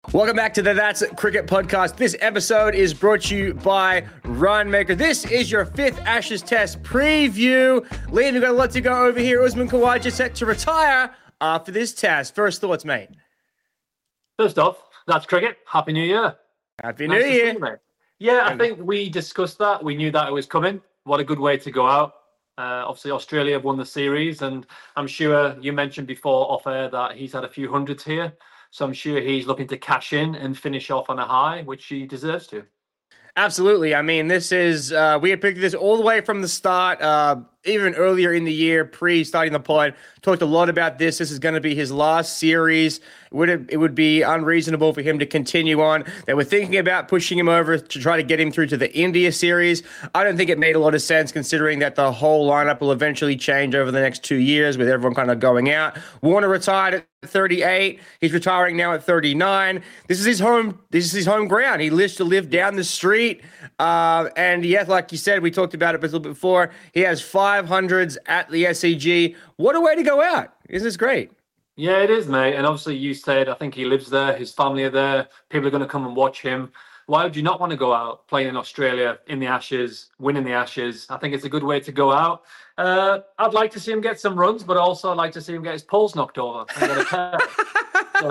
Welcome back to the That's Cricket podcast. This episode is brought to you by Runmaker. This is your fifth Ashes Test preview. Liam, we've got a lot to go over here. Usman Khawaja set to retire after this test. First thoughts, mate? First off, that's cricket. Happy New Year. Happy New Year. You, yeah, I think we discussed that. We knew that it was coming. What a good way to go out. Obviously, Australia have won the series, and I'm sure you mentioned before off air that he's had a few hundreds here. So I'm sure he's looking to cash in and finish off on a high, which he deserves to. Absolutely. I mean, this is, we had picked this all the way from the start, even earlier in the year, pre-starting the pod, talked a lot about this. This is going to be his last series. It would be unreasonable for him to continue on. They were thinking about pushing him over to try to get him through to the India series. I don't think it made a lot of sense considering that the whole lineup will eventually change over the next 2 years with everyone kind of going out. Warner retired at 38. He's retiring now at 39. This is his home ground. He lives to live down the street. And yes, like you said, we talked about it a little bit before. He has 500s at the SCG. What a way to go out. Isn't this great? Yeah, it is, mate. And obviously you said, I think he lives there. His family are there. People are going to come and watch him. Why would you not want to go out playing in Australia in the Ashes, winning the Ashes? I think it's a good way to go out. I'd like to see him get some runs, but also I'd like to see him get his poles knocked over and get a pair. So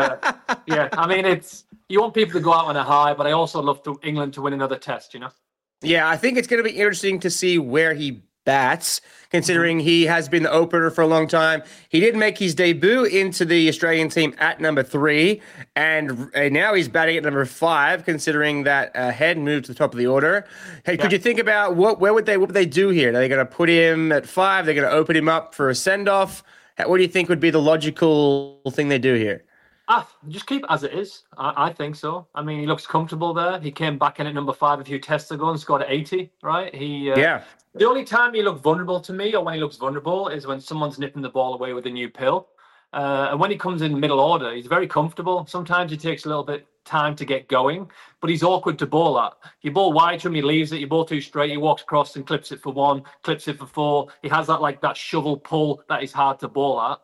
yeah, I mean, you want people to go out on a high, but I also love England to win another test, you know? Yeah, I think it's going to be interesting to see where he bats, considering he has been the opener for a long time. He did make his debut into the Australian team at number 3, and now he's batting at number 5, considering that Head moved to the top of the order. Hey, could you think about what would they do here? Are they going to put him at 5? They're going to open him up for a send-off? What do you think would be the logical thing they do here? Just keep it as it is. I think so. I mean, he looks comfortable there. He came back in at number 5 a few tests ago and scored at 80, right? Yeah. The only time he looked vulnerable to me, or when he looks vulnerable, is when someone's nipping the ball away with a new pill. And when he comes in middle order, he's very comfortable. Sometimes it takes a little bit time to get going, but he's awkward to bowl at. You bowl wide to him, he leaves it. You bowl too straight, he walks across and clips it for 1, clips it for 4. He has that shovel pull that is hard to bowl at.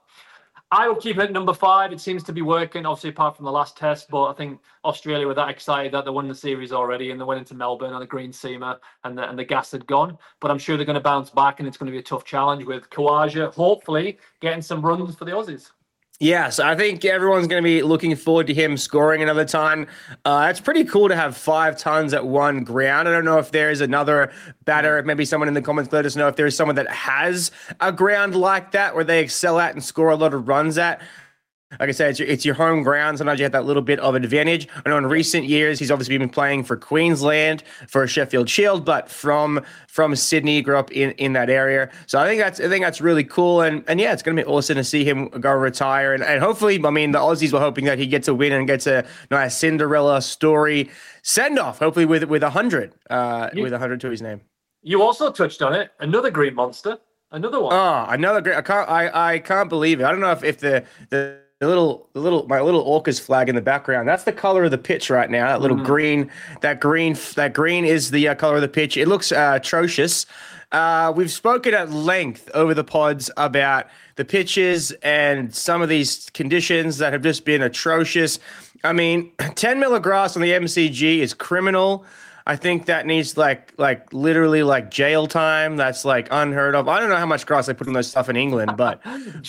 I would keep it at number 5. It seems to be working, obviously, apart from the last test. But I think Australia were that excited that they won the series already, and they went into Melbourne on a green seamer, and the gas had gone. But I'm sure they're going to bounce back, and it's going to be a tough challenge with Khawaja, hopefully, getting some runs for the Aussies. Yes, I think everyone's going to be looking forward to him scoring another ton. It's pretty cool to have 5 tons at one ground. I don't know if there's another batter, maybe someone in the comments let us know if there's someone that has a ground like that where they excel at and score a lot of runs at. Like I said, it's your home ground. Sometimes you have that little bit of advantage. I know in recent years, he's obviously been playing for Queensland, for Sheffield Shield, but from Sydney, grew up in that area. So I think that's really cool. And yeah, it's going to be awesome to see him go retire. And hopefully, I mean, the Aussies were hoping that he gets a win and gets a nice Cinderella story send-off, hopefully with 100 to his name. You also touched on it. Another green monster. Another one. Oh, another great. I can't believe it. I don't know if my little Orcas flag in the background. That's the color of the pitch right now. That little green. That green is the color of the pitch. It looks atrocious. We've spoken at length over the pods about the pitches and some of these conditions that have just been atrocious. I mean, 10 mil of grass on the MCG is criminal. I think that needs like literally jail time. That's unheard of. I don't know how much grass they put on those stuff in England, but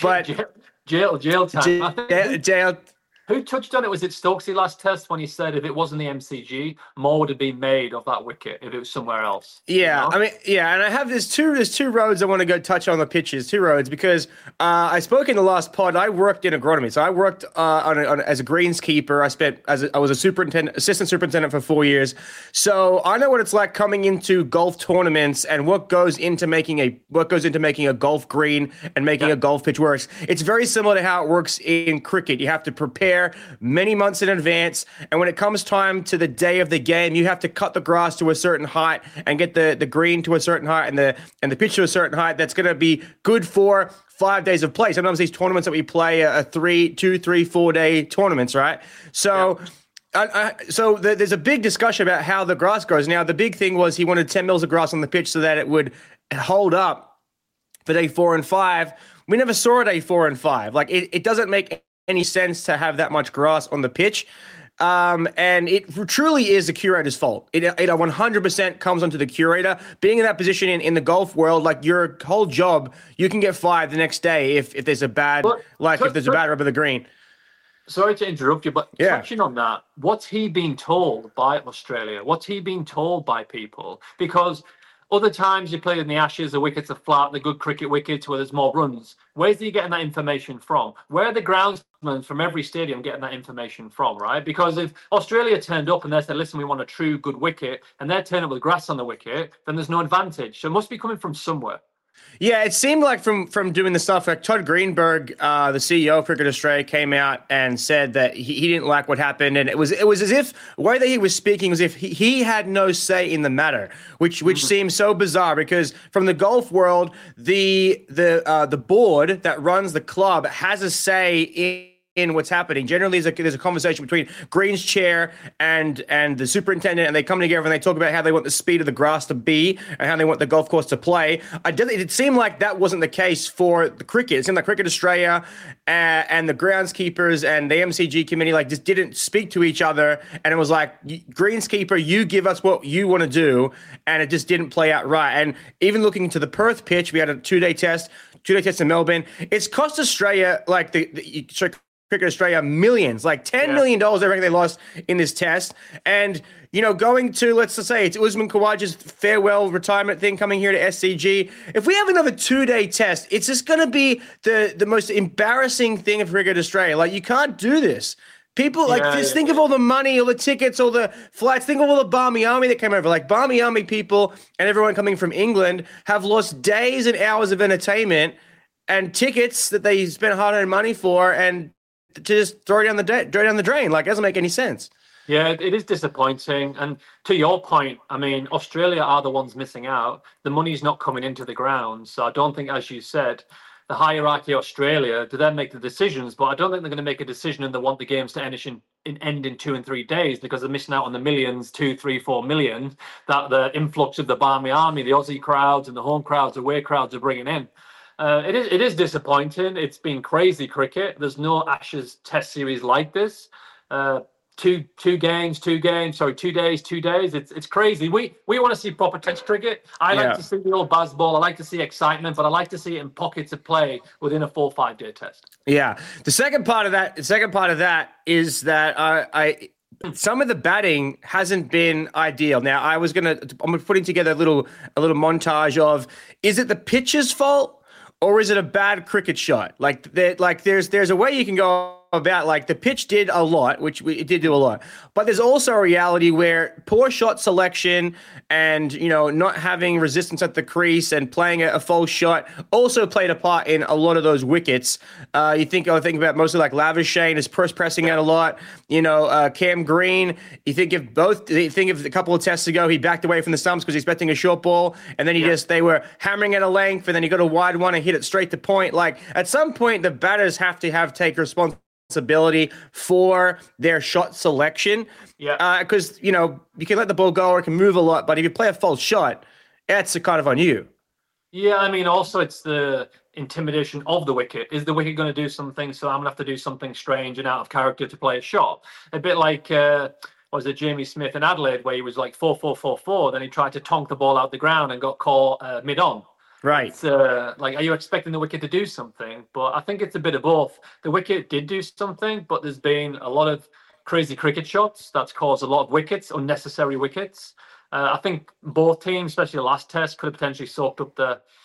jail time. Jail. Who touched on it? Was it Stokesy last test when he said if it wasn't the MCG, more would have been made of that wicket if it was somewhere else? Yeah, you know? I mean, yeah, and I have there's two roads I want to go touch on the pitches, 2 roads, because I spoke in the last pod. I worked in agronomy, so I worked as a greenskeeper. I was a assistant superintendent for 4 years, so I know what it's like coming into golf tournaments and what goes into making a golf green and making a golf pitch works. It's very similar to how it works in cricket. You have to prepare many months in advance, and when it comes time to the day of the game, you have to cut the grass to a certain height and get the green to a certain height and the pitch to a certain height that's going to be good for 5 days of play. Sometimes these tournaments that we play are 2, 3, 4 day tournaments, right? So there's a big discussion about how the grass grows. Now, the big thing was he wanted 10 mils of grass on the pitch so that it would hold up for day 4 and 5. We never saw it day 4 and 5. It doesn't make any sense to have that much grass on the pitch. And it truly is the curator's fault. It 100% comes onto the curator. Being in that position in the golf world, like your whole job, you can get fired the next day if there's a bad, if there's a bad rub of the green. Sorry to interrupt you, but touching on that, what's he being told by Australia? What's he being told by people? Because other times you play in the Ashes, the wickets are flat, the good cricket wickets where there's more runs. Where's he getting that information from? Where are the groundsmen from every stadium getting that information from, right? Because if Australia turned up and they said, listen, we want a true good wicket, and they're turning up with grass on the wicket, then there's no advantage. So it must be coming from somewhere. Yeah, it seemed like from doing the stuff, like Todd Greenberg, the CEO of Cricket Australia, came out and said that he didn't like what happened, and it was as if the way that he was speaking was as if he had no say in the matter, which seems so bizarre because from the golf world, the board that runs the club has a say in what's happening. Generally, there's a conversation between Green's chair and the superintendent, and they come together and they talk about how they want the speed of the grass to be and how they want the golf course to play. It seemed like that wasn't the case for the cricket. It seemed like Cricket Australia and the groundskeepers and the MCG committee just didn't speak to each other, and it was like, greenskeeper, you give us what you want to do, and it just didn't play out right. And even looking into the Perth pitch, we had a two-day test in Melbourne. It's cost Australia Cricket Australia millions, like $10 million, I reckon they lost in this test. And, going to, let's just say it's Usman Khawaja's farewell retirement thing coming here to SCG. If we have another 2-day test, it's just going to be the most embarrassing thing of Cricket Australia. You can't do this. People think of all the money, all the tickets, all the flights. Think of all the Barmy Army that came over. Barmy Army people and everyone coming from England have lost days and hours of entertainment and tickets that they spent hard-earned money for, and to just throw it down the drain. It doesn't make any sense. Yeah, it is disappointing. And to your point, I mean, Australia are the ones missing out. The money's not coming into the ground. So I don't think, as you said, the hierarchy of Australia to then make the decisions, but I don't think they're going to make a decision and they want the games to end in 2 and 3 days because they're missing out on the millions, 2, 3, 4 million that the influx of the Barmy Army, the Aussie crowds and the home crowds, away crowds are bringing in. It is disappointing. It's been crazy cricket. There's no Ashes Test series like this. 2 days, 2 days. It's crazy. We want to see proper Test cricket. I like to see the old Bazball. I like to see excitement, but I like to see it in pockets of play within a 4 or 5 day test. Yeah. The second part of that is that some of the batting hasn't been ideal. Now, I'm putting together a little montage of, is it the pitcher's fault? Or is it a bad cricket shot? There's a way you can go about, the pitch did a lot, which it did do a lot. But there's also a reality where poor shot selection and, not having resistance at the crease and playing a false shot also played a part in a lot of those wickets. I think about mostly Labuschagne is pressing out a lot. Cam Green, you think of a couple of tests ago, he backed away from the stumps because he's expecting a short ball. And then they were hammering at a length and then he got a wide one and hit it straight to point. At some point, the batters have to take responsibility for their shot selection. Yeah. Because, you can let the ball go or it can move a lot, but if you play a false shot, that's kind of on you. Yeah, I mean, also it's the intimidation of the wicket. Is the wicket going to do something? So I'm going to have to do something strange and out of character to play a shot. A bit like, was it Jamie Smith in Adelaide where he was 4-4-4-4, then he tried to tonk the ball out the ground and got caught mid-on. Right. Are you expecting the wicket to do something? But I think it's a bit of both. The wicket did do something, but there's been a lot of crazy cricket shots that's caused a lot of wickets, unnecessary wickets. I think both teams, especially the last test, could have potentially soaked up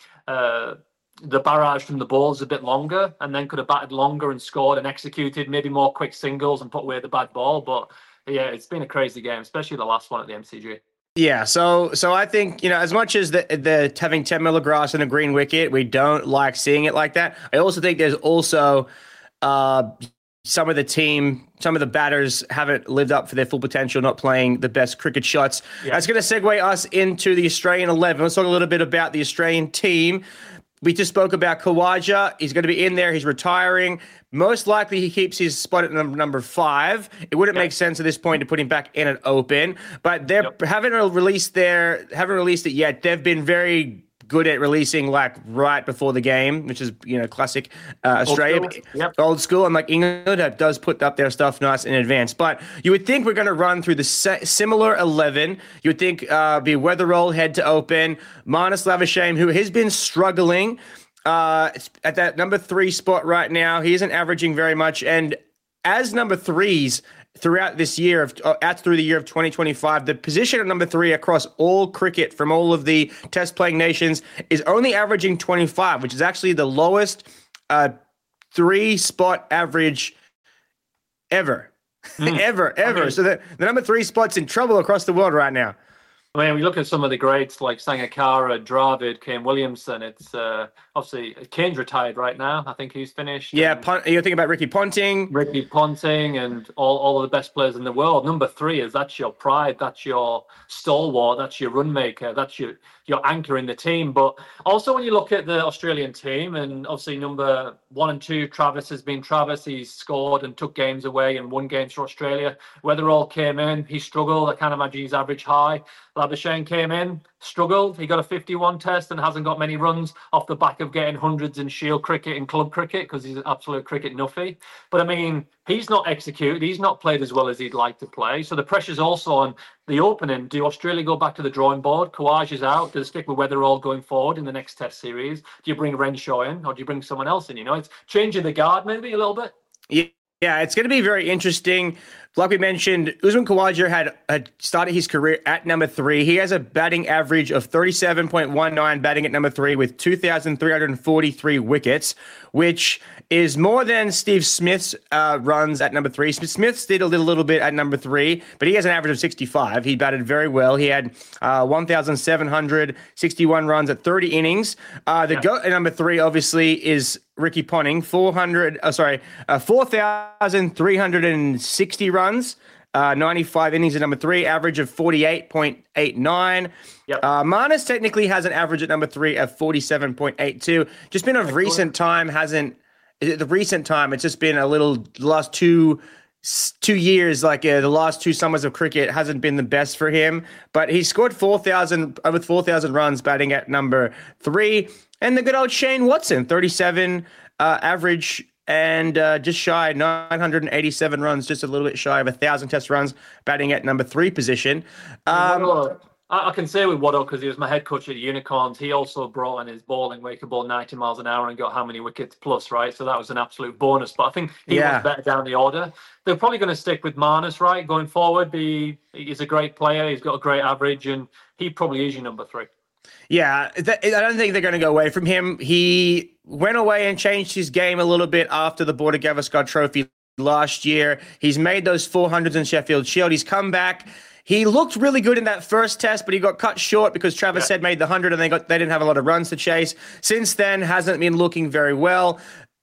the barrage from the balls a bit longer and then could have batted longer and scored and executed maybe more quick singles and put away the bad ball. But yeah, it's been a crazy game, especially the last one at the MCG. Yeah, so I think, as much as the having 10 mil of grass and a green wicket, we don't like seeing it like that. I also think there's also some of the batters haven't lived up for their full potential, not playing the best cricket shots. Yeah. That's going to segue us into the Australian 11. Let's talk a little bit about the Australian team. We just spoke about Khawaja. He's going to be in there. He's retiring. Most likely he keeps his spot at number 5. It wouldn't make sense at this point to put him back in at open, but they haven't released it yet. They've been very good at releasing like right before the game, which is, classic Australia, old school. And like England does put up their stuff nice in advance. But you would think we're going to run through the similar 11. You would think be Weatherall head to open, Marnus Labuschagne, who has been struggling at that number 3 spot right now. He isn't averaging very much. And as number 3s throughout this year, through the year of 2025, the position of number 3 across all cricket from all of the test playing nations is only averaging 25, which is actually the lowest 3-spot average ever. ever. I mean, so the number 3 spot's in trouble across the world right now. I mean, we look at some of the greats like Sangakkara, Dravid, Kane Williamson. It's obviously Kane's retired right now. I think he's finished. Yeah, you're thinking about Ricky Ponting. Ricky Ponting and all of the best players in the world. Number 3 that's your pride. That's your stalwart. That's your run maker. That's your anchor in the team. But also when you look at the Australian team, and obviously number 1 and 2, Travis has been Travis. He's scored and took games away and won games for Australia. Weatherall came in. He struggled. I can't imagine he's average high. Labuschagne came in, struggled. He got a 51 test and hasn't got many runs off the back of getting hundreds in Shield cricket and club cricket because he's an absolute cricket nuffy. But I mean, he's not executed. He's not played as well as he'd like to play. So the pressure's also on the opening. Do Australia go back to the drawing board? Kawaj is out. Do they stick with Weatherall going forward in the next test series? Do you bring Renshaw in or do you bring someone else in? It's changing the guard maybe a little bit. Yeah, it's going to be very interesting. Like we mentioned, Usman Khawaja had started his career at number 3. He has a batting average of 37.19 batting at number 3 with 2,343 wickets, which is more than Steve Smith's runs at number 3. Smith's did a little bit at number 3, but he has an average of 65. He batted very well. He had 1,761 runs at 30 innings. The GOAT at number 3, obviously, is Ricky Ponting, 4,360 runs, 95 innings at number 3, average of 48.89. Marnus technically has an average at number 3 of 47.82. Just been of recent time, it's just been a little, the last two years, the last 2 summers of cricket hasn't been the best for him, but he scored over 4,000 runs batting at number 3. And the good old Shane Watson, 37 average and just shy 987 runs, just a little bit shy of 1,000 test runs, batting at number 3 position. I can say with Waddle, because he was my head coach at the Unicorns, he also brought in his bowling where he could bowl 90 miles an hour and got how many wickets plus, right? So that was an absolute bonus. But I think he was better down the order. They're probably going to stick with Marnus, right, going forward. He's a great player. He's got a great average, and he probably is your number 3. Yeah, I don't think they're going to go away from him. He went away and changed his game a little bit after the Border Gavaskar Trophy last year. He's made those 400s in Sheffield Shield. He's come back. He looked really good in that first test, but he got cut short because Travis Head made the 100 and they didn't have a lot of runs to chase. Since then, hasn't been looking very well.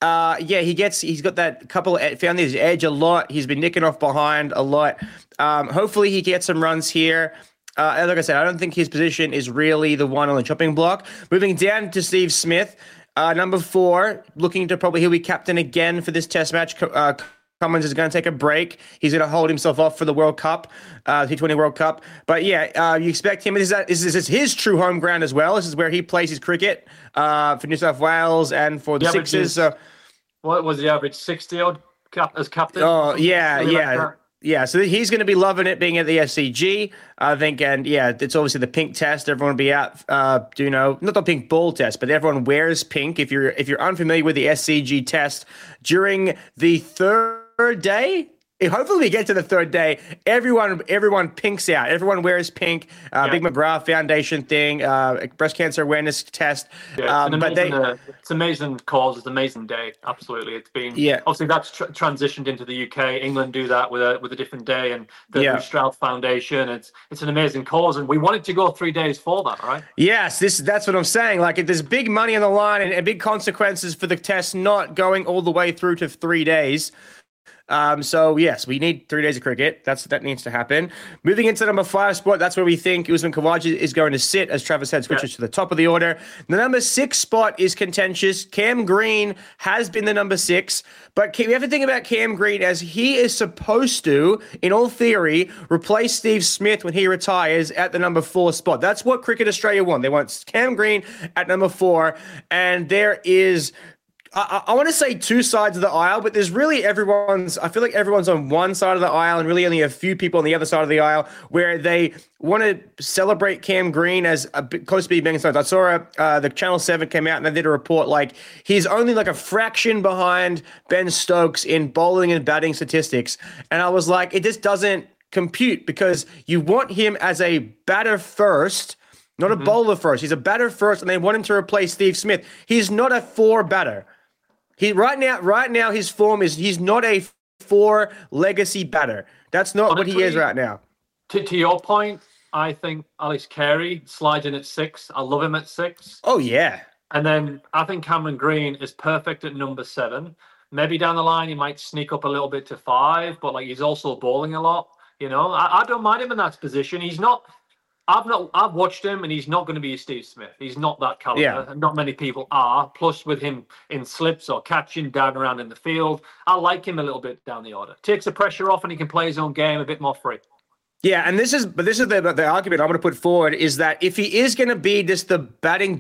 He's got that found his edge a lot. He's been nicking off behind a lot. Hopefully he gets some runs here. Like I said, I don't think his position is really the one on the chopping block. Moving down to Steve Smith, number 4, looking to he'll be captain again for this test match. Cummins is going to take a break. He's going to hold himself off for the World Cup, T20 World Cup. But you expect him. This is his true home ground as well. This is where he plays his cricket for New South Wales and for the Sixers. So, what was the average? 60 odd as captain? Oh yeah. Yeah, so he's going to be loving it being at the SCG, I think, and it's obviously the pink test. Everyone will be out, not the pink ball test, but everyone wears pink. If you're unfamiliar with the SCG test, during the third day, hopefully we get to the third day, everyone pinks out. Everyone wears pink. Big McGrath Foundation thing, breast cancer awareness test. Yeah, it's an amazing cause. It's an amazing day. Absolutely, it's been. Obviously, that's transitioned into the UK. England do that with a different day, and the Stroud Foundation. It's an amazing cause, and we wanted to go 3 days for that, right? Yes, that's what I'm saying. Like, there's big money on the line and big consequences for the test not going all the way through to 3 days. So yes, we need 3 days of cricket. That needs to happen. Moving into number 5 spot, that's where we think Usman Khawaja is going to sit, as Travis said, switches to the top of the order. The number 6 spot is contentious. Cam Green has been the number 6, but we have to think about Cam Green as he is supposed to, in all theory, replace Steve Smith when he retires at the number 4 spot. That's what Cricket Australia want. They want Cam Green at number 4, and there is, I want to say 2 sides of the aisle, but there's really I feel like everyone's on one side of the aisle and really only a few people on the other side of the aisle where they want to celebrate Cam Green as a bit close to being Ben Stokes. I saw the Channel 7 came out and they did a report like he's only like a fraction behind Ben Stokes in bowling and batting statistics. And I was like, it just doesn't compute because you want him as a batter first, not a bowler first. He's a batter first, and they want him to replace Steve Smith. He's not a 4 batter. Right now, his form is he's not a 4 legacy batter. That's not what he is right now. To your point, I think Alex Carey slides in at 6. I love him at 6. Oh, yeah. And then I think Cameron Green is perfect at number 7. Maybe down the line, he might sneak up a little bit to 5, but like he's also bowling a lot. I don't mind him in that position. He's not. I've watched him, and he's not going to be a Steve Smith. He's not that caliber. Yeah. Not many people are. Plus, with him in slips or catching down around in the field, I like him a little bit down the order. Takes the pressure off, and he can play his own game a bit more free. Yeah, and this is the argument I'm going to put forward is that if he is going to be just the bowling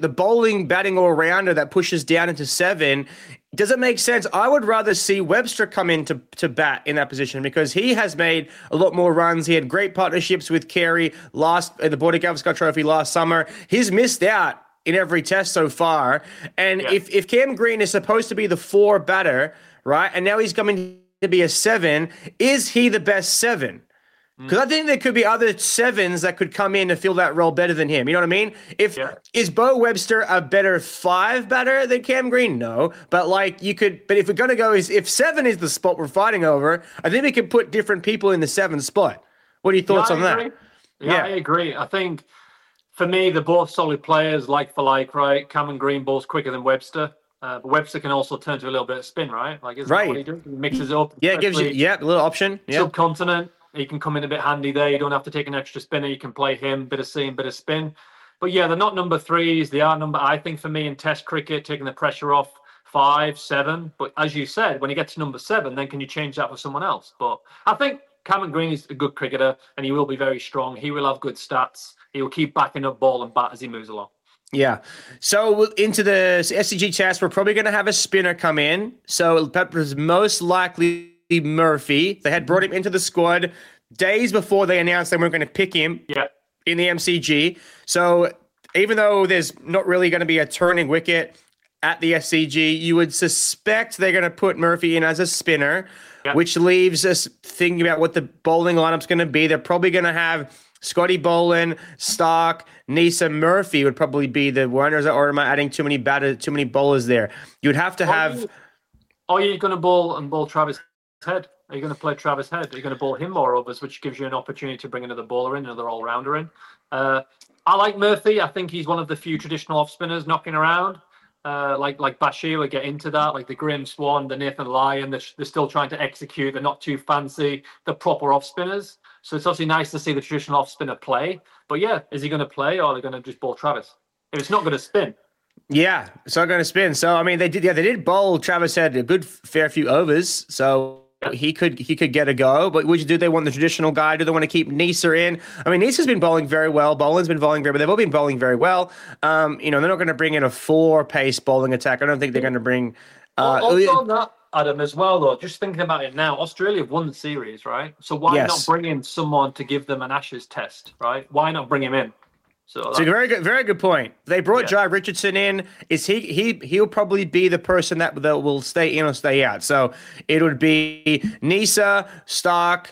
batting all rounder that pushes down into 7. Does it make sense? I would rather see Webster come in to bat in that position because he has made a lot more runs. He had great partnerships with Carey in the Border Gavaskar Trophy last summer. He's missed out in every test so far. And if Cam Green is supposed to be the 4 batter, right, and now he's coming to be a 7, is he the best 7? Because I think there could be other 7s that could come in and fill that role better than him. You know what I mean? Is Bo Webster a better 5 batter than Cam Green? No. But but if we're going to go if 7 is the spot we're fighting over, I think we can put different people in the 7 spot. What are your thoughts on that? Yeah, I agree. I think for me, they're both solid players, like for like, right? Cameron Green bowls quicker than Webster. But Webster can also turn to a little bit of spin, right? Like, isn't that what he does? He mixes it up. Yeah, it gives you a little option. Yeah. Subcontinent. He can come in a bit handy there. You don't have to take an extra spinner. You can play him, bit of seam, bit of spin. But yeah, they're not number 3s. They are I think for me in Test cricket, taking the pressure off 5, 7. But as you said, when you get to number 7, then can you change that for someone else? But I think Cameron Green is a good cricketer and he will be very strong. He will have good stats. He will keep backing up ball and bat as he moves along. Yeah. So into the SCG test, we're probably going to have a spinner come in. So Pepper's most likely Murphy. They had brought him into the squad days before they announced they weren't going to pick him in the MCG. So even though there's not really going to be a turning wicket at the SCG, you would suspect they're going to put Murphy in as a spinner, which leaves us thinking about what the bowling lineup's going to be. They're probably going to have Scotty Boland, Stark, Neser, Murphy would probably be the winners, or am I adding too many bowlers there? You'd have to have... Are you going to bowl Travis Head? Are you going to play Travis Head? Are you going to bowl him more overs, which gives you an opportunity to bring another bowler in, another all-rounder in? I like Murphy. I think he's one of the few traditional off-spinners knocking around. Like Bashir would get into that, like the Graham Swan, the Nathan Lyon. They're still trying to execute. They're not too fancy. The proper off-spinners. So it's obviously nice to see the traditional off-spinner play. But yeah, is he going to play or are they going to just bowl Travis? If it's not going to spin. Yeah, it's not going to spin. So, I mean, they did bowl Travis Head a good fair few overs. So he could get a go. But do they want the traditional guy? Do they want to keep Neser in? I mean, Neser's been bowling very well. Boland's been bowling very well. They've all been bowling very well. They're not going to bring in a 4-pace bowling attack. I don't think they're going to bring... also on that, Adam, as well, though, just thinking about it now, Australia have won the series, right? So why not bring in someone to give them an Ashes test, right? Why not bring him in? So it's a very good point. They brought Jai Richardson in. He'll probably be the person that will stay in or stay out. So it would be Neser, Stark,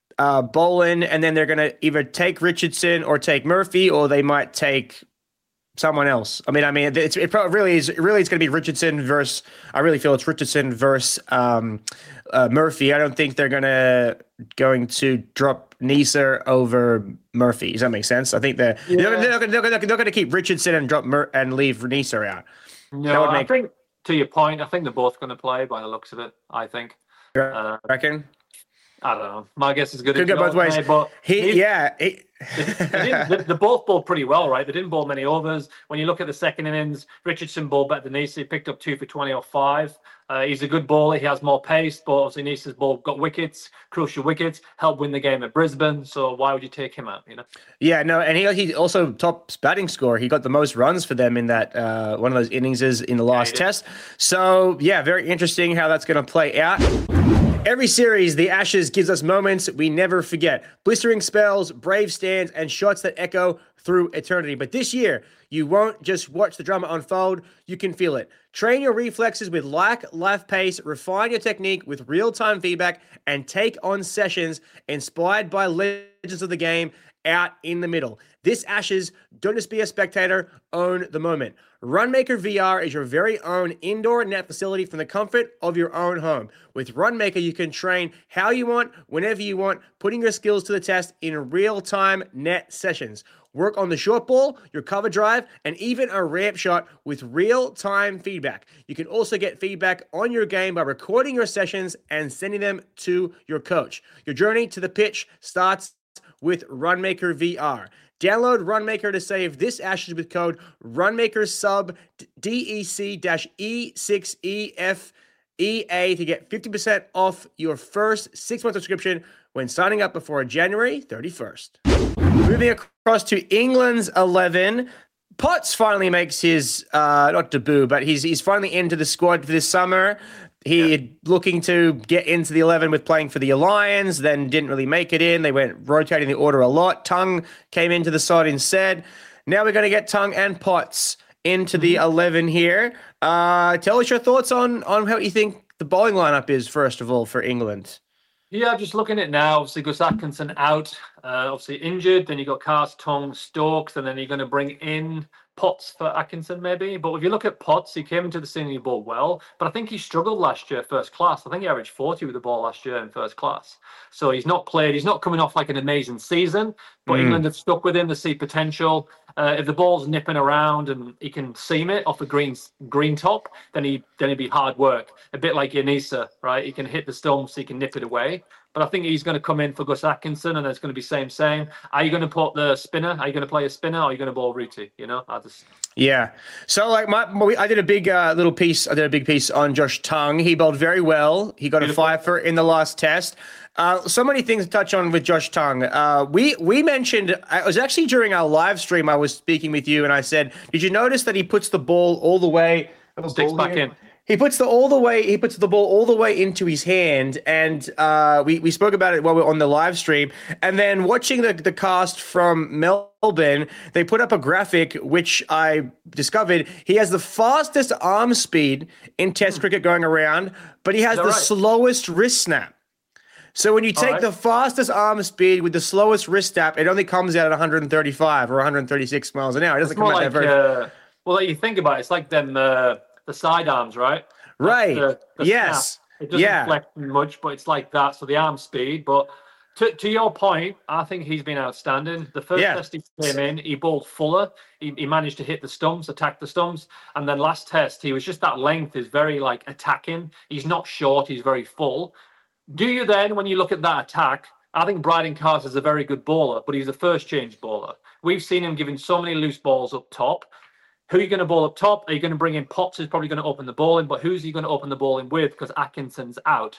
Boland, and then they're going to either take Richardson or take Murphy, or they might take someone else. I mean, it probably is. Really, it's going to be Richardson versus. I really feel it's Richardson versus Murphy. I don't think they're going to drop Neser over Murphy. Does that make sense? I think they're going to keep Richardson and drop and leave Neser out. No, I think to your point, I think they're both going to play by the looks of it. I think. reckon? I don't know. My guess is good. Could go both ways. But they both bowled pretty well, right? They didn't bowl many overs. When you look at the second innings, Richardson bowled better than Neser. He picked up 2 for 20 or 5. He's a good bowler. He has more pace, but obviously Neser's ball got wickets, crucial wickets, helped win the game at Brisbane. So why would you take him out? Yeah, no, and he also tops batting score. He got the most runs for them in that one of those innings in the last test. So yeah, very interesting how that's going to play out. Every series, the Ashes gives us moments we never forget. Blistering spells, brave stands, and shots that echo through eternity. But this year, you won't just watch the drama unfold, you can feel it. Train your reflexes with life pace, refine your technique with real-time feedback, and take on sessions inspired by legends of the game out in the middle. This Ashes, don't just be a spectator, own the moment. Runmaker VR is your very own indoor net facility from the comfort of your own home. With Runmaker, you can train how you want, whenever you want, putting your skills to the test in real-time net sessions. Work on the short ball, your cover drive, and even a ramp shot with real-time feedback. You can also get feedback on your game by recording your sessions and sending them to your coach. Your journey to the pitch starts with Runmaker VR. Download Runmaker to save this Ashes with code RunmakerSub DEC-E6EFEA to get 50% off your first 6-month subscription when signing up before January 31st. Moving across to England's 11, Potts finally makes his, not debut, but he's finally into the squad for this summer. He looking to get into the 11 with playing for the Lions, then didn't really make it in. They went rotating the order a lot. Tongue came into the side instead. Now we're going to get Tongue and Potts into the 11 here. Tell us your thoughts on how you think the bowling lineup is, first of all, for England. Yeah, just looking at it now, obviously Gus Atkinson out, obviously injured. Then you got Cast, Tongue, Stokes, and then you're going to bring in Potts for Atkinson maybe. But if you look at Potts, he came into the senior ball well, but I think he struggled last year first class. I think he averaged 40 with the ball last year in first class. So he's not coming off like an amazing season, but England have stuck with him to see potential. If the ball's nipping around and he can seam it off a green top, then he'd be hard work. A bit like Neser, right? He can hit the stumps, he can nip it away. But I think he's going to come in for Gus Atkinson, and it's going to be same. Are you going to put the spinner? Are you going to play a spinner, or are you going to bowl Rooty? Yeah. So like I did a big piece. I did a big piece on Josh Tongue. He bowled very well. He got a 5 for in the last test. So many things to touch on with Josh Tongue. We mentioned, it was actually during our live stream, I was speaking with you and I said, did you notice that he puts the ball all the way? Sticks back in. He puts the ball all the way into his hand, and we spoke about it while we were on the live stream. And then watching the cast from Melbourne, they put up a graphic which I discovered he has the fastest arm speed in Test cricket going around, but he has the slowest wrist snap. So when you take the fastest arm speed with the slowest wrist snap, it only comes out at 135 or 136 miles an hour. It doesn't come out that very. Well, like you think about it, it's like them. The sidearms, right? Right. The yes. Snap. It doesn't flex much, but it's like that. So the arm speed. But to your point, I think he's been outstanding. The first test he came in, he bowled fuller. He managed to hit the stumps, attack the stumps. And then last test, he was just that length is very like attacking. He's not short. He's very full. Do you then, when you look at that attack, I think Bryden Carter is a very good bowler, but he's a first change bowler. We've seen him giving so many loose balls up top. Who are you going to bowl up top? Are you going to bring in Potts? Who's probably going to open the bowling, but who's he going to open the bowling with? Because Atkinson's out.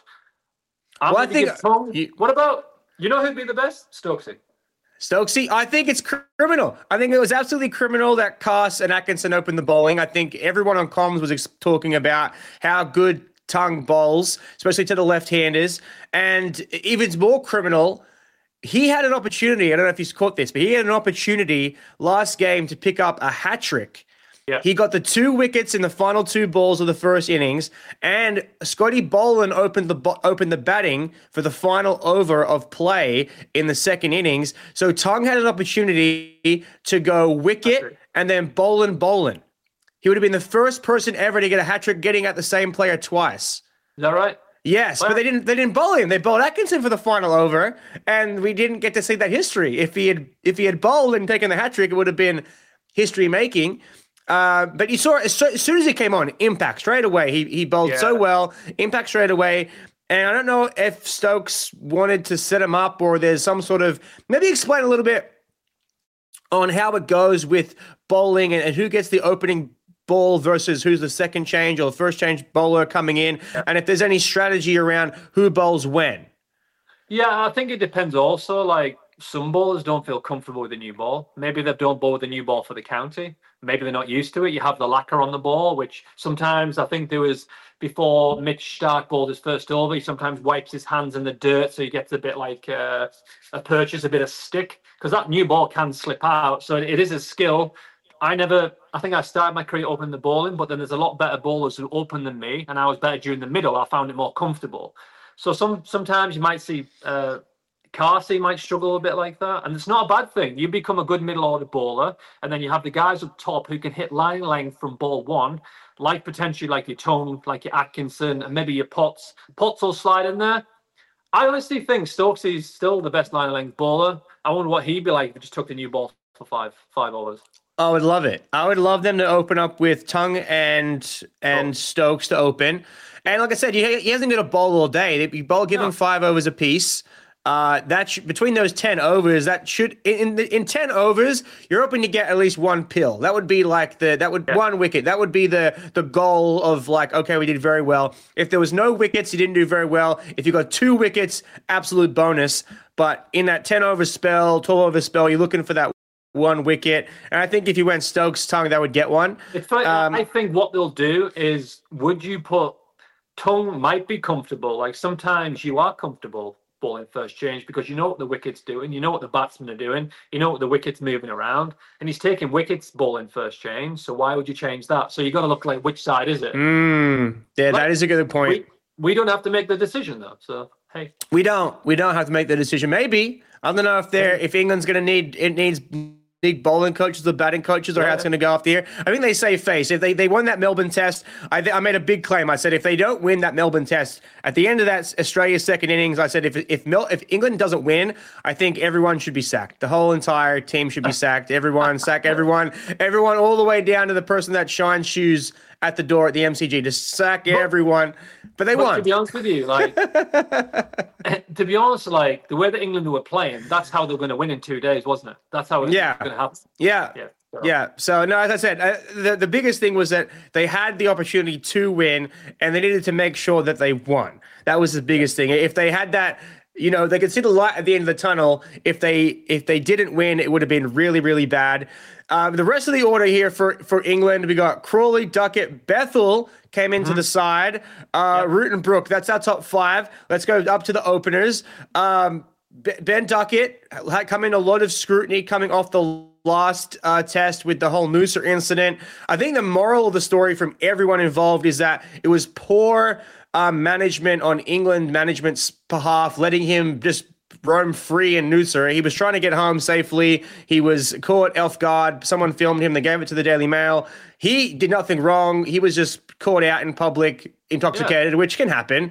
I think. What about who'd be the best? Stokesy. I think it's criminal. I think it was absolutely criminal that Cast and Atkinson opened the bowling. I think everyone on comms was talking about how good Tongue bowls, especially to the left-handers, and even more criminal. He had an opportunity. I don't know if he's caught this, but he had an opportunity last game to pick up a hat trick. Yeah. He got the 2 wickets in the final 2 balls of the first innings, and Scotty Boland opened the batting for the final over of play in the second innings. So Tongue had an opportunity to go wicket and then Boland. He would have been the first person ever to get a hat trick, getting at the same player twice. Is that right? Yes, but they didn't bowl him. They bowled Atkinson for the final over, and we didn't get to see that history. If he had bowled and taken the hat trick, it would have been history making. But you saw as soon as he came on, impact straight away. He bowled so well, impact straight away. And I don't know if Stokes wanted to set him up or there's some sort of, maybe explain a little bit on how it goes with bowling and who gets the opening ball versus who's the second change or the first change bowler coming in, and if there's any strategy around who bowls when. Yeah, I think it depends also. Like, some bowlers don't feel comfortable with the new ball. Maybe they don't bowl with the new ball for the county. Maybe they're not used to it. You have the lacquer on the ball, which sometimes I think there was before Mitch Starc bowled his first over, he sometimes wipes his hands in the dirt, so he gets a bit like a purchase, a bit of stick, because that new ball can slip out. So it is a skill. I think I started my career opening the bowling, but then there's a lot better bowlers who open than me, and I was better during the middle. I found it more comfortable. So sometimes you might see Carsey might struggle a bit like that, and it's not a bad thing. You become a good middle order bowler, and then you have the guys up top who can hit line length from ball one, like potentially like your Tongue, like your Atkinson, and maybe your Potts. Potts will slide in there. I honestly think Stokes is still the best line length bowler. I wonder what he'd be like if he just took the new ball for five overs. I would love it. I would love them to open up with Tongue and Stokes to open. And like I said, he hasn't got a bowl all day. You bowl, give him 5 overs apiece. Between those 10 overs, that should in 10 overs, you're hoping to get at least one pill. That would be like one wicket. That would be the goal of like, okay, we did very well. If there was no wickets, you didn't do very well. If you got 2 wickets, absolute bonus. But in that 10 over spell, 12 over spell, you're looking for that 1 wicket. And I think if you went Stokes, Tongue, that would get one. I think what they'll do is, would you put Tongue might be comfortable. Like, sometimes you are comfortable bowling first change because you know what the wicket's doing, you know what the batsmen are doing, you know what the wicket's moving around, and he's taking wickets bowling first change. So why would you change that? So you got to look like, which side is it? Yeah, that is a good point. We don't have to make the decision though. So hey, we don't have to make the decision. Maybe I don't know if England's going to needs big bowling coaches or batting coaches or how it's going to go after here. I think they save face. If they won that Melbourne test, I made a big claim. I said if they don't win that Melbourne test, at the end of that Australia's second innings, I said if England doesn't win, I think everyone should be sacked. The whole entire team should be sacked. Sack everyone all the way down to the person that shines shoes at the door at the MCG. Just sack everyone. But they won. To be honest with you, like, the way that England were playing, that's how they're going to win in 2 days, wasn't it? That's how it's going to happen. Yeah. So, no, as I said, the biggest thing was that they had the opportunity to win, and they needed to make sure that they won. That was the biggest thing. If they had that, they could see the light at the end of the tunnel. If they didn't win, it would have been really, really bad. The rest of the order here for England, we got Crawley, Duckett, Bethel came into the side. Root and Brook, that's our top 5. Let's go up to the openers. Ben Duckett had come in a lot of scrutiny coming off the last test with the whole Noosa incident. I think the moral of the story from everyone involved is that it was poor management on England management's behalf, letting him just roam free in Noosa. He was trying to get home safely. He was caught off guard. Someone filmed him. They gave it to the Daily Mail. He did nothing wrong. He was just caught out in public, intoxicated, which can happen.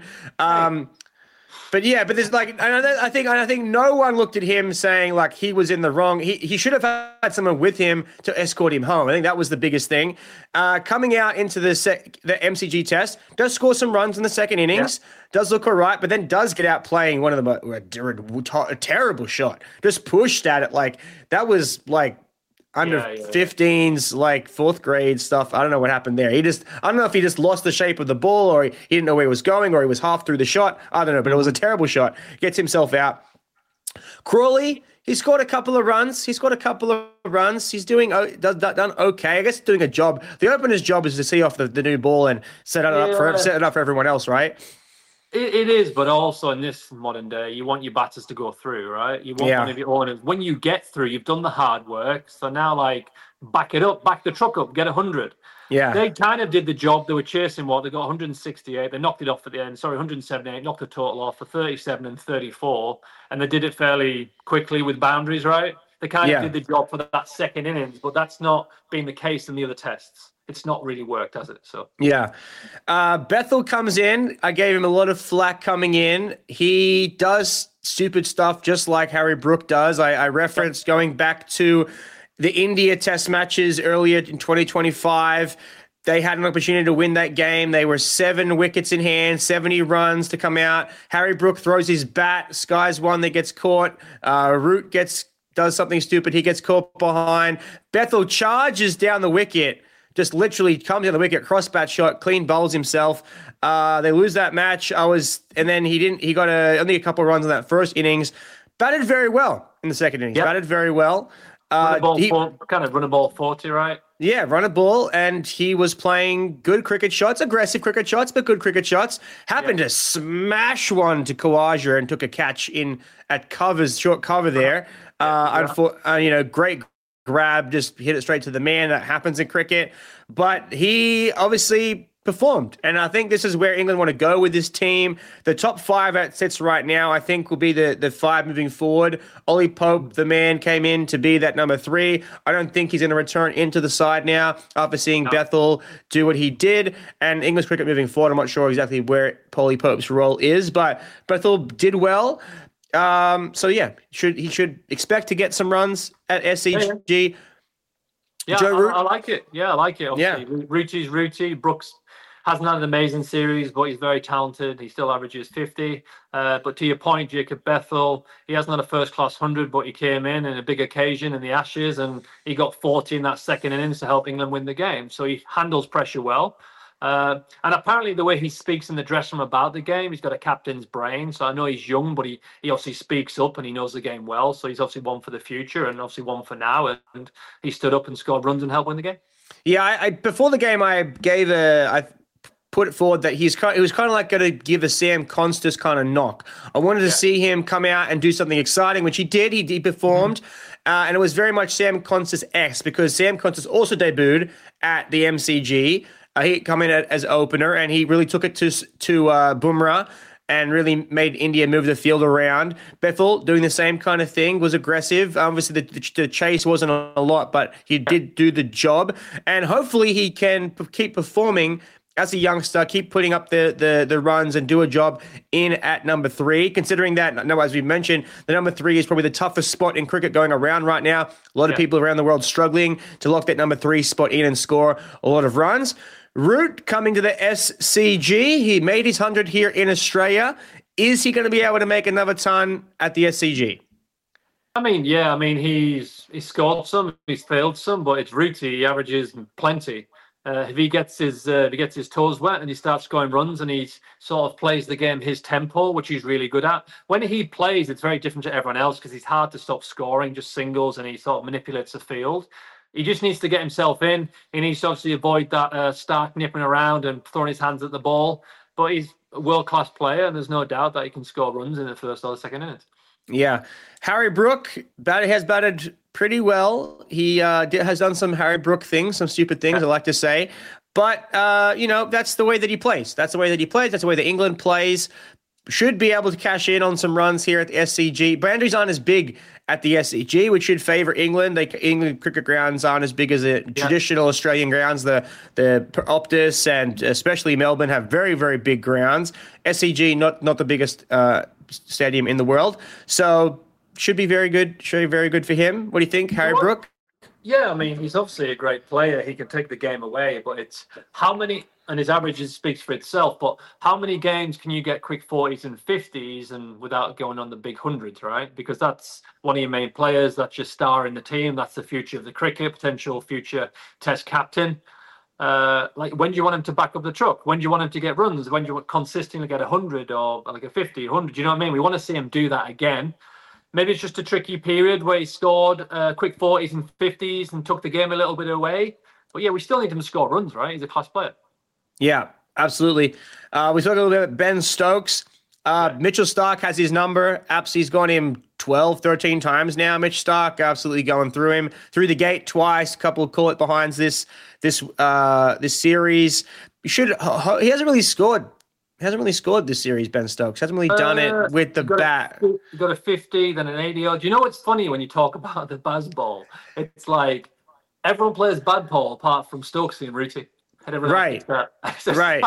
But there's like, I think no one looked at him saying like he was in the wrong. He should have had someone with him to escort him home. I think that was the biggest thing. Coming out into the MCG test, does score some runs in the second innings, does look all right, but then does get out playing one of them a terrible shot. Just pushed at it like that was like under 15s, like 4th grade stuff. I don't know what happened there. I don't know if he just lost the shape of the ball or he didn't know where he was going or he was half through the shot. I don't know, but it was a terrible shot. Gets himself out. Crawley, he scored a couple of runs. He's doing done okay. I guess doing a job. The opener's job is to see off the new ball and set it up for everyone else, right? It is, but also in this modern day, you want your batters to go through, right? You want one of your owners. When you get through, you've done the hard work. So now, like, back it up, back the truck up, get 100. Yeah. They kind of did the job. They were chasing They got 168. They knocked it off at the end. 178, knocked the total off for 37 and 34. And they did it fairly quickly with boundaries, right? They kind of did the job for that second innings, but that's not been the case in the other tests. It's not really worked, has it? So Bethel comes in. I gave him a lot of flack coming in. He does stupid stuff just like Harry Brook does. I referenced going back to the India test matches earlier in 2025. They had an opportunity to win that game. They were 7 wickets in hand, 70 runs to come out. Harry Brook throws his bat. Sky's one that gets caught. Root does something stupid. He gets caught behind. Bethel charges down the wicket, just literally comes down the wicket, cross bat shot, clean bowls himself. They lose that match. And then he got only a couple of runs in that first innings. Batted very well in the second innings. Yep. Batted very well. Run a ball 40, right? Yeah, run a ball, and he was playing good cricket shots, aggressive cricket shots, but good cricket shots. Happened to smash one to Khawaja and took a catch in at short cover there. Great grab, just hit it straight to the man. That happens in cricket, but he obviously performed, and I think this is where England want to go with this team. The top 5 at sits right now, I think, will be the 5 moving forward. Ollie Pope, the man, came in to be that number 3. I don't think he's going to return into the side now after seeing Bethel do what he did. And English cricket moving forward, I'm not sure exactly where Ollie Pope's role is, but Bethel did well. He should expect to get some runs at SCG. Yeah, I like it. Yeah, I like it. Obviously. Yeah. Ruti's Ruti. Brooks hasn't had an amazing series, but he's very talented. He still averages 50. But to your point, Jacob Bethel, he hasn't had a first-class 100, but he came in a big occasion in the Ashes, and he got 40 in that second innings to help England win the game. So he handles pressure well. And apparently the way he speaks in the dressing room about the game, he's got a captain's brain. So I know he's young, but he obviously speaks up and he knows the game well. So he's obviously one for the future and obviously one for now. And he stood up and scored runs and helped win the game. Yeah, I before the game, I put it forward that he was kind of like going to give a Sam Constas kind of knock. I wanted to see him come out and do something exciting, which he did. He performed. And it was very much Sam Constas-esque because Sam Constas also debuted at the MCG. He come in as opener, and he really took it to Bumrah and really made India move the field around. Bethel doing the same kind of thing, was aggressive. Obviously, the chase wasn't a lot, but he did do the job. And hopefully he can keep performing as a youngster, keep putting up the runs and do a job in at number 3, considering that, as we mentioned, the number 3 is probably the toughest spot in cricket going around right now. A lot of people around the world struggling to lock that number 3 spot in and score a lot of runs. Root coming to the SCG. He made his 100 here in Australia. Is he going to be able to make another ton at the SCG? He's scored some, he's failed some, but it's Rooty. He averages plenty. If he gets his toes wet and he starts scoring runs and he sort of plays the game his tempo, which he's really good at. When he plays, it's very different to everyone else because he's hard to stop scoring, just singles, and he sort of manipulates the field. He just needs to get himself in. He needs to obviously avoid that Stark nipping around and throwing his hands at the ball. But he's a world-class player, and there's no doubt that he can score runs in the first or the second innings. Yeah. Harry Brook has batted pretty well. He has done some Harry Brook things, some stupid things, I like to say. But, that's the way that he plays. That's the way that England plays. Should be able to cash in on some runs here at the SCG. Boundaries aren't as big at the SCG, which should favour England. England cricket grounds aren't as big as the traditional Australian grounds. The Optus and especially Melbourne have very, very big grounds. SCG, not the biggest stadium in the world. So should be very good. Should be very good for him. What do you think, Harry Brook? Yeah, he's obviously a great player. He can take the game away, but it's how many, and his averages speaks for itself, but how many games can you get quick 40s and 50s and without going on the big hundreds, right? Because that's one of your main players. That's your star in the team. That's the future of the cricket, potential future test captain. When do you want him to back up the truck? When do you want him to get runs? When do you want consistently get 100 or like a 50, 100? You know what I mean? We want to see him do that again. Maybe it's just a tricky period where he scored quick 40s and 50s and took the game a little bit away. But yeah, we still need him to score runs, right? He's a class player. Yeah, absolutely. We talked a little bit about Ben Stokes. Mitchell Starc has his number. He's gone him 12, 13 times now. Mitch Starc absolutely going through him. Through the gate twice, a couple of call-it behinds this series. He hasn't really scored. This series, Ben Stokes. Hasn't really done it with the bat. You got a 50, then an 80. Do you know what's funny when you talk about the Baz ball? It's like everyone plays bad ball apart from Stokesy and Rooty. Right. Right.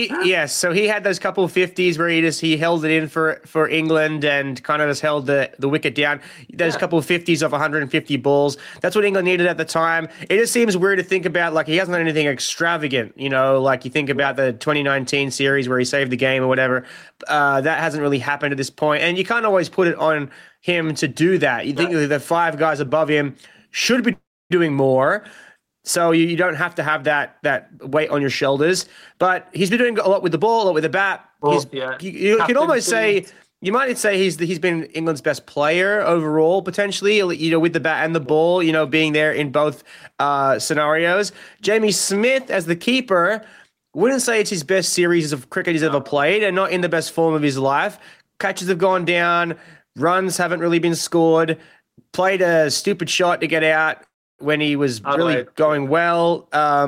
So he had those couple of 50s where he held it in for England and kind of just held the wicket down. There's a couple of 50s of 150 balls. That's what England needed at the time. It just seems weird to think about, like, he hasn't done anything extravagant, like you think about the 2019 series where he saved the game or whatever. That hasn't really happened at this point. And you can't always put it on him to do that. You think the 5 guys above him should be doing more. So you don't have to have that weight on your shoulders. But he's been doing a lot with the ball, a lot with the bat. You can almost say, you might say he's been England's best player overall, potentially, with the bat and the ball, being there in both scenarios. Jamie Smith as the keeper, wouldn't say it's his best series of cricket he's ever played, and not in the best form of his life. Catches have gone down, runs haven't really been scored, played a stupid shot to get out when he was really going well.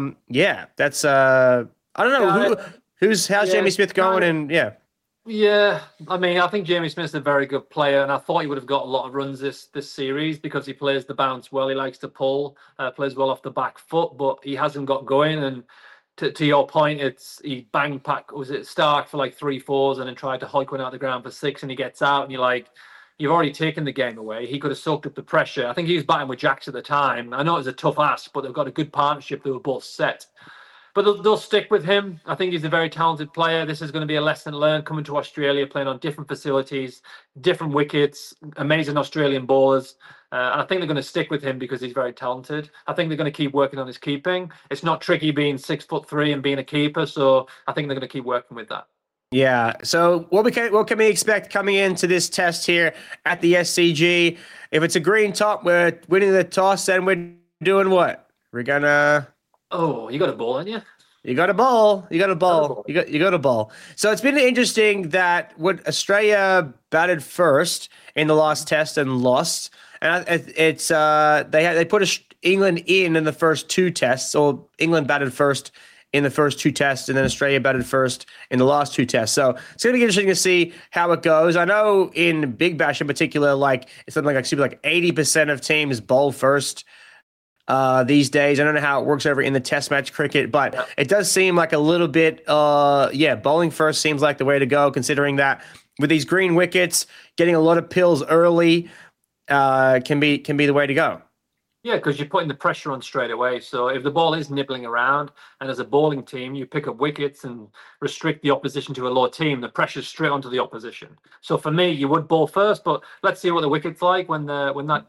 That's I don't know how's Jamie Smith going, and Yeah, I mean, I think Jamie Smith's a very good player, and I thought he would have got a lot of runs this series because he plays the bounce well. He likes to pull, plays well off the back foot, but he hasn't got going. And to your point, he banged Stark for like 3-4s and then tried to hike one out the ground for 6, and he gets out, and you're like, you've already taken the game away. He could have soaked up the pressure. I think he was batting with Jacks at the time. I know it was a tough ask, but they've got a good partnership. They were both set. But they'll stick with him. I think he's a very talented player. This is going to be a lesson learned coming to Australia, playing on different facilities, different wickets, amazing Australian bowlers. And I think they're going to stick with him because he's very talented. I think they're going to keep working on his keeping. It's not tricky being 6'3" and being a keeper. So I think they're going to keep working with that. Yeah. So what can we expect coming into this test here at the SCG? If it's a green top, we're winning the toss, and we're doing what? We're gonna. Oh, you got a ball, haven't you? You got a ball. You got a ball. You got a ball. So it's been interesting that Australia batted first in the last test and lost, and it's they put England in the first 2 tests, or England batted first in the first 2 tests, and then Australia batted first in the last 2 tests. So it's going to be interesting to see how it goes. I know in Big Bash in particular, it's something like 80% of teams bowl first these days. I don't know how it works over in the test match cricket, but it does seem like a little bit, bowling first seems like the way to go, considering that with these green wickets, getting a lot of pills early can be the way to go. Yeah, because you're putting the pressure on straight away. So if the ball is nibbling around, and as a bowling team, you pick up wickets and restrict the opposition to a low team, the pressure's straight onto the opposition. So for me, you would bowl first, but let's see what the wicket's like when that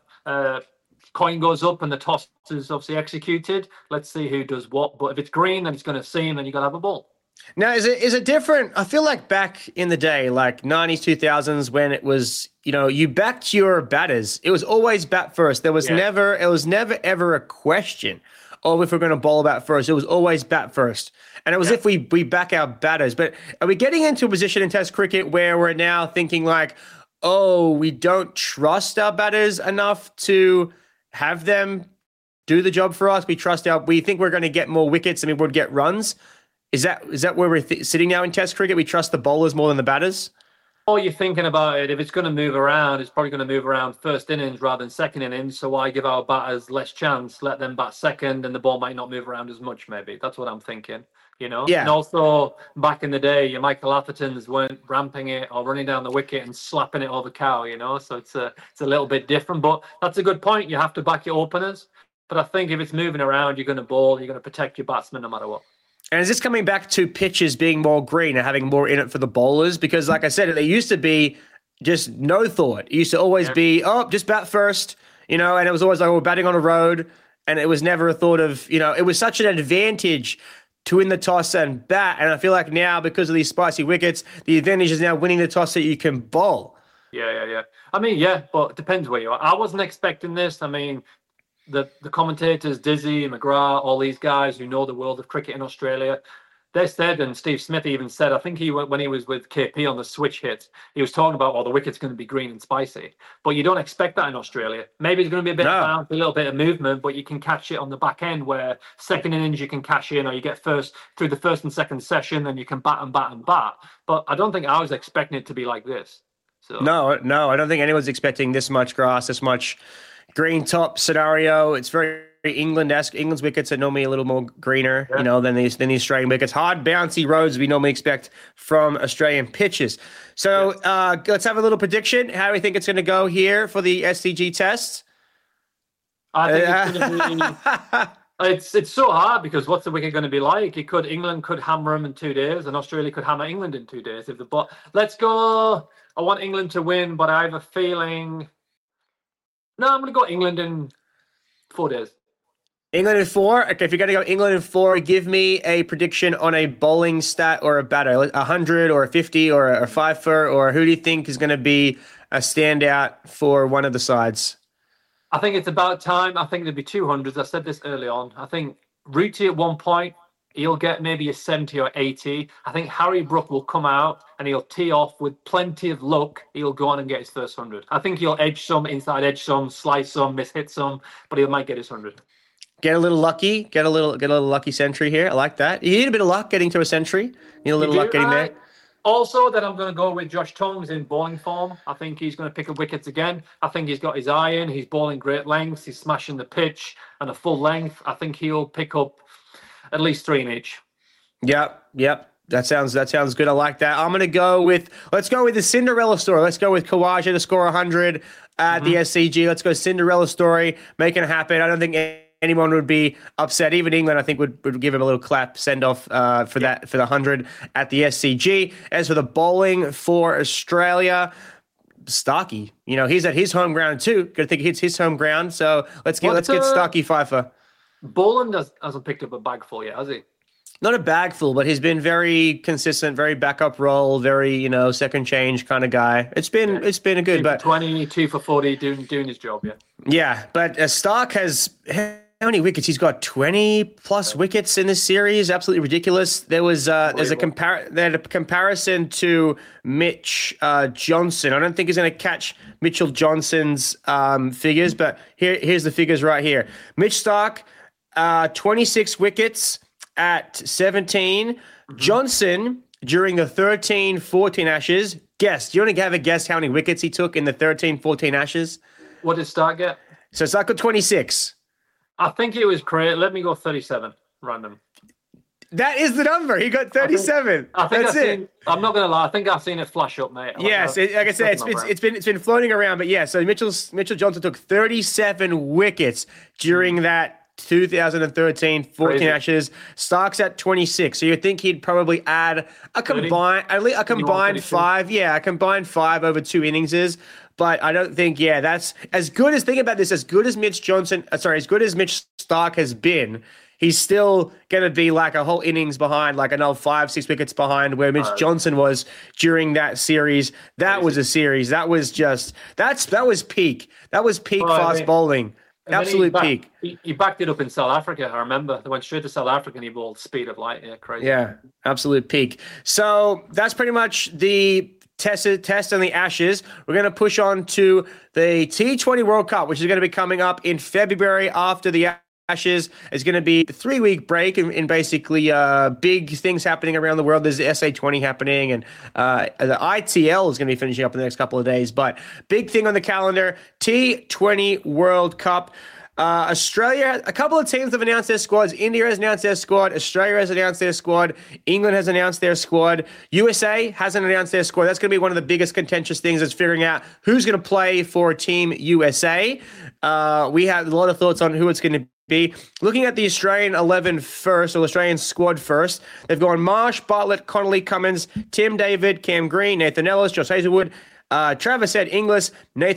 coin goes up and the toss is obviously executed. Let's see who does what. But if it's green, then it's going to seam, then you got to have a ball. Now, is it different? I feel like back in the day, like 90s, 2000s, when it was, you backed your batters. It was always bat first. It was never ever a question of if we're going to bowl bat first. It was always bat first. And it was if we back our batters. But are we getting into a position in Test cricket where we're now thinking like, oh, we don't trust our batters enough to have them do the job for us? We think we're going to get more wickets and we would get runs. Is that where we're sitting now in Test cricket? We trust the bowlers more than the batters? Or you're thinking about it, if it's going to move around, it's probably going to move around first innings rather than second innings. So why give our batters less chance? Let them bat second and the ball might not move around as much, maybe. That's what I'm thinking, Yeah. And also, back in the day, your Michael Athertons weren't ramping it or running down the wicket and slapping it over cow, So it's a little bit different. But that's a good point. You have to back your openers. But I think if it's moving around, you're going to bowl, you're going to protect your batsmen no matter what. And is this coming back to pitches being more green and having more in it for the bowlers? Because like I said, they used to be just no thought. It used to always be, just bat first, and it was always like, we're batting on a road. And it was never a thought of, it was such an advantage to win the toss and bat. And I feel like now, because of these spicy wickets, the advantage is now winning the toss so you can bowl. Yeah. I mean, but it depends where you are. I wasn't expecting this. I mean, the commentators, Dizzy, McGrath, all these guys who know the world of cricket in Australia, they said, and Steve Smith even said, I think when he was with KP on the switch hit, he was talking about, the wicket's going to be green and spicy. But you don't expect that in Australia. Maybe it's going to be a bit of bounce, a little bit of movement, but you can catch it on the back end where second innings you can cash in, or you get through the first and second session, and you can bat and bat and bat. But I don't think I was expecting it to be like this. So No, I don't think anyone's expecting this much grass, this much green top scenario. It's very England-esque. England's wickets are normally a little more greener, than the Australian wickets. Hard, bouncy roads we normally expect from Australian pitches. So let's have a little prediction. How do we think it's going to go here for the SCG test? I think it's going to be. It's so hard because what's the wicket going to be like? England could hammer them in 2 days, and Australia could hammer England in 2 days. Let's go. I want England to win, but I have a feeling. No, I'm going to go England in 4 days. England in 4? Okay, if you're going to go England in 4, give me a prediction on a bowling stat or a batter. 100 or a 50 or a 5-fer, or who do you think is going to be a standout for one of the sides? I think it's about time. I think there'll be 200s. I said this early on. I think Rooty at one point, he'll get maybe a 70 or 80. I think Harry Brook will come out and he'll tee off with plenty of luck. He'll go on and get his first 100. I think he'll edge some, inside edge some, slice some, miss-hit some, but he might get his 100. Get a little lucky. Get a little lucky century here. I like that. You need a bit of luck getting to a century. You need a little luck getting there. Also, that I'm going to go with Josh Tongues in bowling form. I think he's going to pick up wickets again. I think he's got his eye in. He's bowling great lengths. He's smashing the pitch and a full length. I think he'll pick up at least 3 in each. Yep. That sounds good. I like that. Let's go with the Cinderella story. Let's go with Khawaja to score 100 at the SCG. Let's go Cinderella story, making it happen. I don't think anyone would be upset. Even England, I think, would give him a little clap, send off for the 100 at the SCG. As for the bowling for Australia, Starkey, he's at his home ground too. Got to think it's his home ground. So let's get Starkey Pfeiffer. Boland hasn't picked up a bagful yet, has he? Not a bagful, but he's been very consistent, very backup role, very second change kind of guy. It's been a good, 2 for 20, 2 for 40, doing his job. Yeah. Yeah, but Stark has. How many wickets? He's got 20 plus wickets in this series. Absolutely ridiculous. There's a comparison to Mitch Johnson. I don't think he's going to catch Mitchell Johnson's figures, but here's the figures right here. Mitch Stark, 26 wickets at 17. Mm-hmm. Johnson, during the 13-14 Ashes, guess. Do you want to have a guess how many wickets he took in the 13-14 Ashes? What did Stark get? So Stark got 26. I think it was correct. Let me go 37, random. That is the number. He got 37. I think that's it. I'm not going to lie. I think I've seen it flash up, mate. Yes, like I said, it's been floating around. But yeah, so Mitchell Johnson took 37 wickets during that 2013-14 Ashes. Stark's at 26. So you think he'd probably add a combined 5. Yeah, a combined 5 over 2 innings. But I don't think, that's as good as, think about this, as good as Mitch Stark has been, he's still going to be like a whole innings behind, like another 5-6 wickets behind where Mitch Johnson was during that series. That was a series. That was peak. That was peak fast bowling. Absolute peak. He backed it up in South Africa, I remember. They went straight to South Africa and he bowled speed of light. Yeah, crazy. Yeah, absolute peak. So that's pretty much the test on the Ashes. We're going to push on to the T20 World Cup, which is going to be coming up in February after the Ashes. It's going to be a 3-week break and basically big things happening around the world. There's the SA20 happening and the ITL is going to be finishing up in the next couple of days. But big thing on the calendar, T20 World Cup. Australia, a couple of teams have announced their squads. India has announced their squad. Australia has announced their squad. England has announced their squad. USA hasn't announced their squad. That's going to be one of the biggest contentious things, is figuring out who's going to play for Team USA. We have a lot of thoughts on who it's going to be. Looking at the Australian 11 first, or Australian squad first, they've gone Marsh, Bartlett, Connolly, Cummins, Tim David, Cam Green, Nathan Ellis, Josh Hazlewood, Travis Ed Inglis, Matt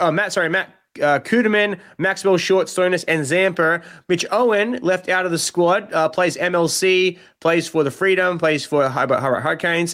Kuderman, Maxwell Short, Stoinis, and Zampa. Mitch Owen left out of the squad, plays MLC, plays for the Freedom, plays for Hobart Hurricanes.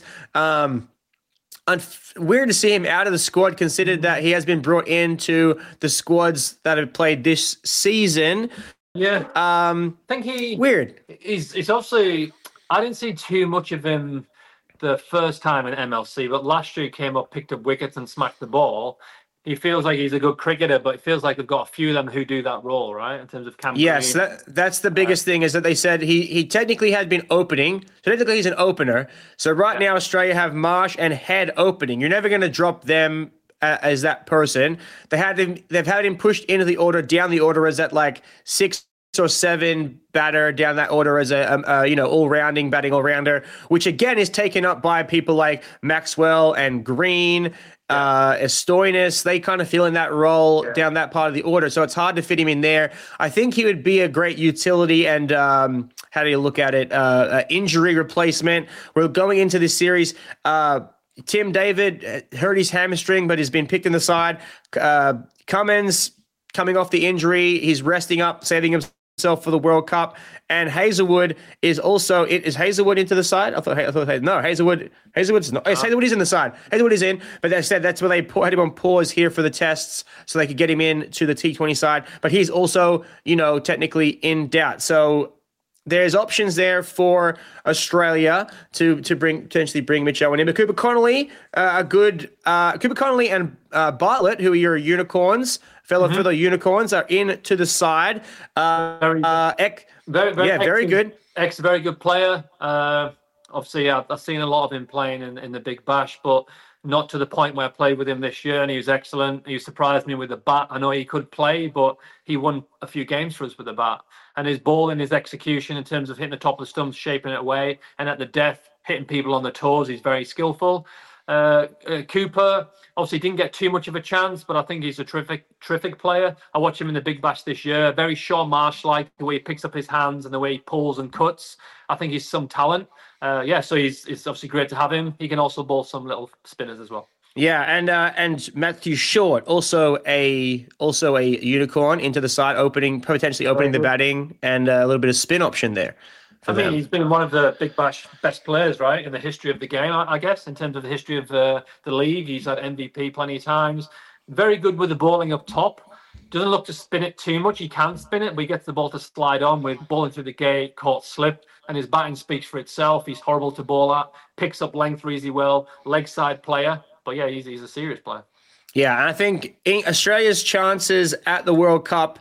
Weird to see him out of the squad, considered that he has been brought into the squads that have played this season. Yeah. I think weird. He's obviously, I didn't see too much of him the first time in MLC, but last year he came up, picked up wickets and smacked the ball. He feels like he's a good cricketer, but it feels like they've got a few of them who do that role, right? In terms of campaign. Yes, that's the biggest thing, is that they said he technically had been opening. So technically he's an opener. So right now Australia have Marsh and Head opening. You're never going to drop them as that person. They've had him pushed into the order, down the order as at like 6 or 7 batter down that order as a all-rounding batting all-rounder, which again is taken up by people like Maxwell and Green, Estoinis. They kind of fill in that role down that part of the order, so it's hard to fit him in there. I think he would be a great utility and how do you look at it? Injury replacement. We're going into this series. Tim David hurt his hamstring, but has been picked in the side. Cummins coming off the injury, he's resting up, saving himself for the World Cup, and Hazelwood is also. Is Hazelwood into the side? I thought no. Hazelwood's not. Hazelwood is in the side. Hazelwood is in, but they said that's where they had him on pause here for the tests, so they could get him in to the T20 side. But he's also, technically in doubt. So there's options there for Australia to potentially bring Mitch Owen in. But Cooper Connolly, Cooper Connolly and Bartlett, who are your unicorns, fellow unicorns, are in to the side. Very good. Very good player. Obviously, I've seen a lot of him playing in the Big Bash, but not to the point where I played with him this year, and he was excellent. He surprised me with the bat. I know he could play, but he won a few games for us with the bat. And his ball and his execution in terms of hitting the top of the stumps, shaping it away, and at the death, hitting people on the toes, he's very skillful. Cooper obviously didn't get too much of a chance, but I think he's a terrific player. I watched him in the Big Bash this year. Very Shaun Marsh-like, the way he picks up his hands and the way he pulls and cuts. I think he's some talent. So it's obviously great to have him. He can also bowl some little spinners as well. Yeah, and Matthew Short, also a unicorn into the side, potentially opening the batting, and a little bit of spin option there. He's been one of the Big Bash best players, right, in the history of the game, I guess, in terms of the history of the league. He's had MVP plenty of times. Very good with the bowling up top. Doesn't look to spin it too much. He can spin it, but he gets the ball to slide on with bowling through the gate, caught slip, and his batting speaks for itself. He's horrible to bowl at, picks up length reasonably well, leg side player. But yeah, he's a serious player. Yeah, and I think Australia's chances at the World Cup,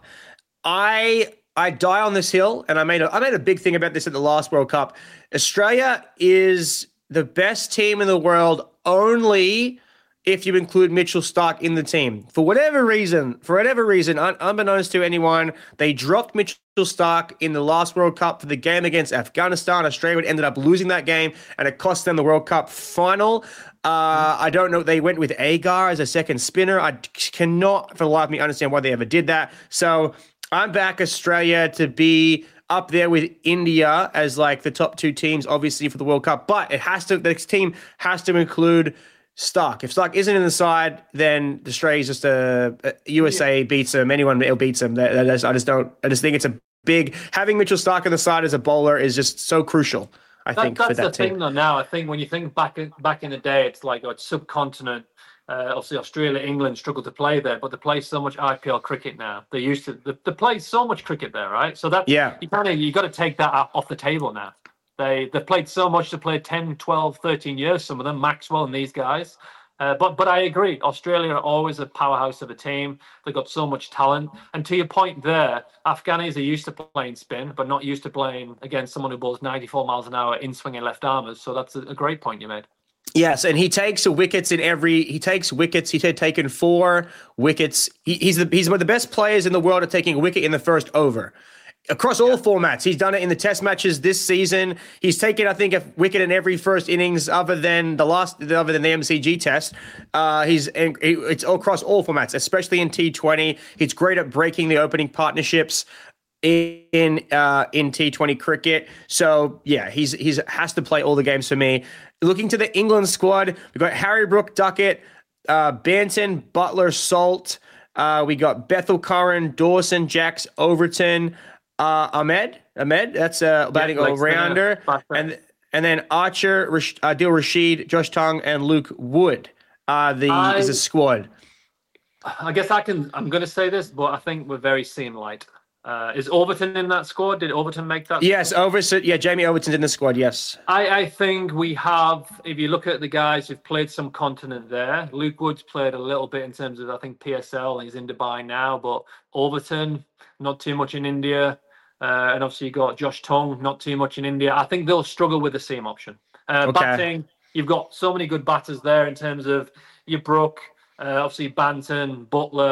I die on this hill, and I made a big thing about this at the last World Cup. Australia is the best team in the world only if you include Mitchell Starc in the team. For whatever reason, unbeknownst to anyone, they dropped Mitchell Starc in the last World Cup for the game against Afghanistan. Australia ended up losing that game, and it cost them the World Cup final. I don't know. They went with Agar as a second spinner. I cannot for the life of me understand why they ever did that. So I'm back Australia to be up there with India as like the top 2 teams, obviously, for the World Cup. But the team has to include Starc. If Starc isn't in the side, then Australia's just USA beats them. Anyone beats them. I just think it's a big, having Mitchell Starc on the side as a bowler is just so crucial. I think that's the thing though. Now I think when you think back in the day, it's like it's subcontinent. Obviously, Australia, England struggle to play there, but they play so much IPL cricket now. They used to they play so much cricket there, right? So that you got to take that off the table now. They played so much. They played 10, 12, 13 years. Some of them, Maxwell and these guys. But I agree. Australia are always a powerhouse of a team. They've got so much talent. And to your point there, Afghanis are used to playing spin, but not used to playing against someone who bowls 94 miles an hour in swinging left armers. So that's a great point you made. Yes, and he takes wickets He had taken 4 wickets. He's one of the best players in the world at taking a wicket in the first over. Across all formats. He's done it in the test matches this season. He's taken, I think, a wicket in every first innings other than the MCG test. It's across all formats, especially in T20. He's great at breaking the opening partnerships in T20 cricket. So yeah, he's has to play all the games for me. Looking to the England squad, we've got Harry Brook, Duckett, Banton, Butler, Salt. We got Bethel, Curran, Dawson, Jacks, Overton, Ahmed. That's a batting all-rounder. And then Archer, Adil Rashid, Josh Tongue, and Luke Wood is a squad. I guess I'm going to say this, but I think we're very seam-light. Is Overton in that squad? Did Overton make that? Yes, Overton. Yeah, Jamie Overton's in the squad. Yes. I think we have. If you look at the guys who've played some continent there, Luke Wood's played a little bit in terms of I think PSL, and he's in Dubai now. But Overton, not too much in India, and obviously you got Josh Tongue, not too much in India. I think they'll struggle with the seam option. Batting, you've got so many good batters there in terms of your Brook, obviously Banton, Butler.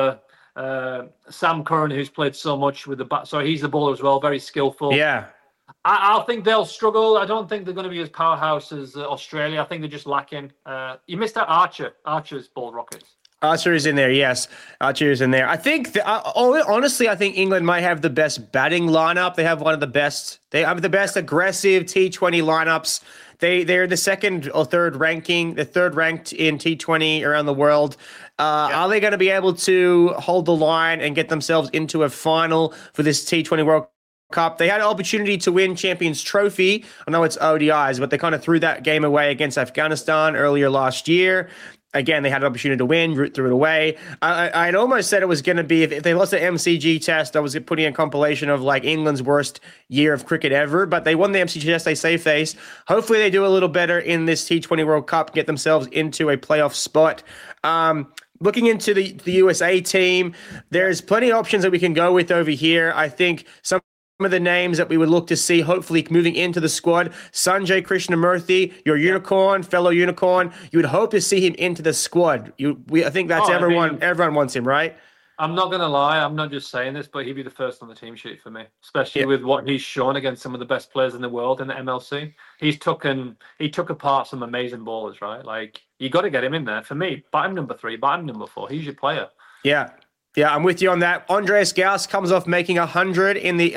Sam Curran, who's played so much with the bat, so he's the bowler as well, very skillful. Yeah. I think they'll struggle. I don't think they're going to be as powerhouse as Australia. I think they're just lacking. You missed out Archer. Archer's bowled Rockets. Archer is in there, yes. Archer is in there. I think, honestly, I think England might have the best batting lineup. They have one of the best. They have the best aggressive T20 lineups. They're the second or third ranking, the third ranked in T20 around the world. Are they going to be able to hold the line and get themselves into a final for this T20 World Cup? They had an opportunity to win Champions Trophy. I know it's ODIs, but they kind of threw that game away against Afghanistan earlier last year. Again, they had an opportunity to win, threw it away. I'd almost said it was going to be, if they lost the MCG test, I was putting a compilation of like England's worst year of cricket ever, but they won the MCG test, they save face. Hopefully they do a little better in this T20 World Cup, get themselves into a playoff spot. Looking into the USA team, there's plenty of options that we can go with over here. I think some of the names that we would look to see, hopefully moving into the squad, Sanjay Krishnamurthy, your unicorn, fellow unicorn. You would hope to see him into the squad. I think that's everyone wants him, right? I'm not going to lie. I'm not just saying this, but he'd be the first on the team sheet for me, especially with what he's shown against some of the best players in the world in the MLC. He took apart some amazing ballers, right? Like, you got to get him in there. For me, bottom number 3, bottom number 4. He's your player. Yeah. Yeah, I'm with you on that. Andreas Gauss comes off making 100 in the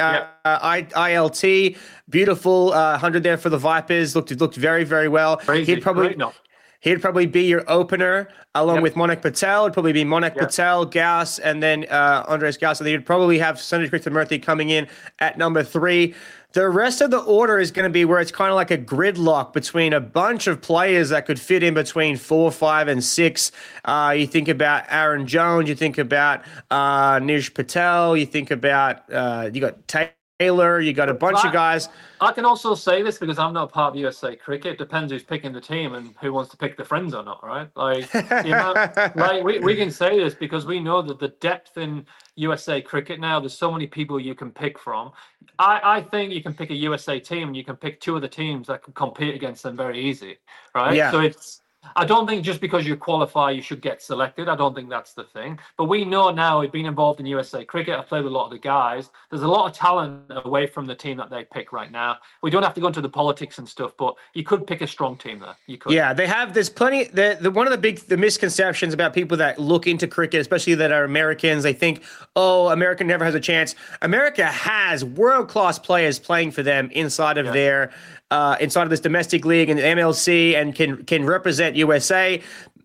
ILT. Beautiful 100 there for the Vipers. Looked very, very well. Crazy. He'd probably be your opener along with Monak Patel. It'd probably be Monak Patel, Gauss, and then Andreas Gauss. So you'd probably have Sanjay Krishnamurthy coming in at number 3. The rest of the order is going to be where it's kind of like a gridlock between a bunch of players that could fit in between 4, 5, and 6. You think about Aaron Jones. You think about Nish Patel. You think about you got Taylor. You got a bunch of guys. I can also say this because I'm not part of USA Cricket. It depends who's picking the team and who wants to pick the friends or not, right? Like, like we can say this because we know that the depth in USA Cricket now, there's so many people you can pick from. I think you can pick a USA team and you can pick 2 of the teams that can compete against them very easy, right? Yeah. So I don't think just because you qualify, you should get selected. I don't think that's the thing. But we know now, we've been involved in USA Cricket. I've played with a lot of the guys. There's a lot of talent away from the team that they pick right now. We don't have to go into the politics and stuff, but you could pick a strong team there. You could. Yeah, there's plenty. One of the misconceptions about people that look into cricket, especially that are Americans, they think, America never has a chance. America has world-class players playing for them inside of their inside of this domestic league and the MLC, and can represent USA.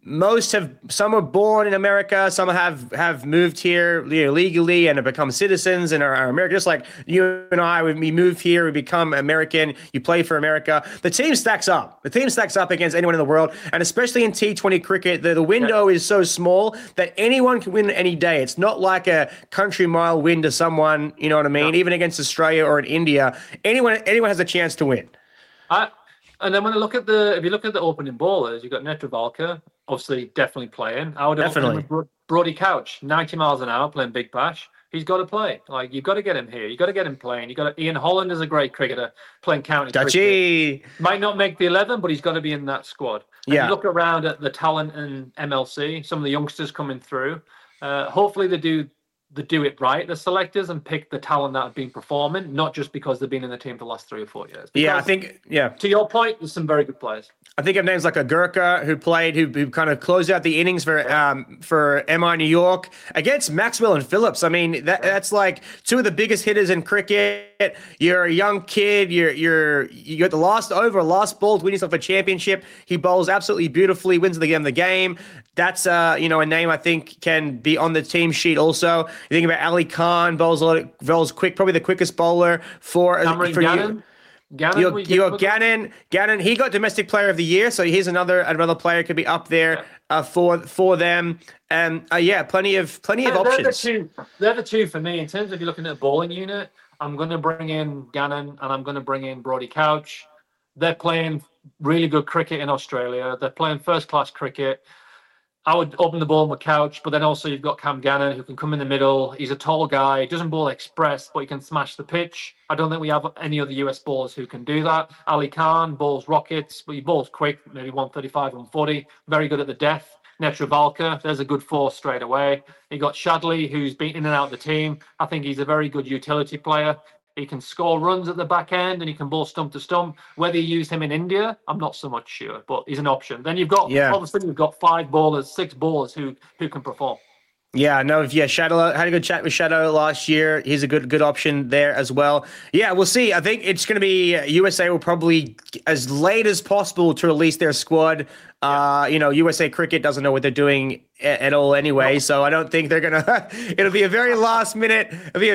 Some are born in America, some have moved here legally and have become citizens and are American. Just like you and I, we move here, we become American, you play for America. The team stacks up. The team stacks up against anyone in the world, and especially in T20 cricket, the window is so small that anyone can win any day. It's not like a country mile win to someone, you know what I mean? Even against Australia or in India, anyone has a chance to win. And then when I look at if you look at the opening bowlers, you've got Netravalka, obviously definitely playing. I would have with Brody Couch, 90 miles an hour playing Big Bash. He's got to play. Like, you've got to get him here. You've got to get him playing. Ian Holland is a great cricketer playing county cricket. Might not make the 11, but he's got to be in that squad. And you look around at the talent in MLC, some of the youngsters coming through. Hopefully they do it right, the selectors, and pick the talent that have been performing, not just because they've been in the team for the last 3 or 4 years. Because, to your point, there's some very good players. I think of names like a Gurkha who kind of closed out the innings for MI New York against Maxwell and Phillips. I mean, that's like 2 of the biggest hitters in cricket. You're a young kid. You got the last ball to win yourself a championship. He bowls absolutely beautifully, wins the game. That's a name I think can be on the team sheet also. You think about Ali Khan, bowls quick, probably the quickest bowler for Gannon. You got Gannon. He got Domestic Player of the Year, so he's another player could be up there for them. And plenty of options. They're the 2 for me in terms of if you're looking at a bowling unit. I'm going to bring in Gannon and I'm going to bring in Brody Couch. They're playing really good cricket in Australia. They're playing first-class cricket. I would open the ball with Couch, but then also you've got Cam Gannon who can come in the middle. He's a tall guy. He doesn't bowl express, but he can smash the pitch. I don't think we have any other US bowlers who can do that. Ali Khan bowls rockets, but he bowls quick, maybe 135, 140. Very good at the death. Netravalka, there's a good 4 straight away. You got Shadley, who's been in and out of the team. I think he's a very good utility player. He can score runs at the back end and he can ball stump to stump. Whether you use him in India, I'm not so much sure, but he's an option. Then you've got, obviously, you've got 6 ballers who can perform. Yeah, no, Shadow had a good chat with Shadow last year. He's a good option there as well. Yeah, we'll see. I think it's going to be USA will probably as late as possible to release their squad. USA Cricket doesn't know what they're doing at all anyway, so I don't think they're gonna. It'll be a very last minute.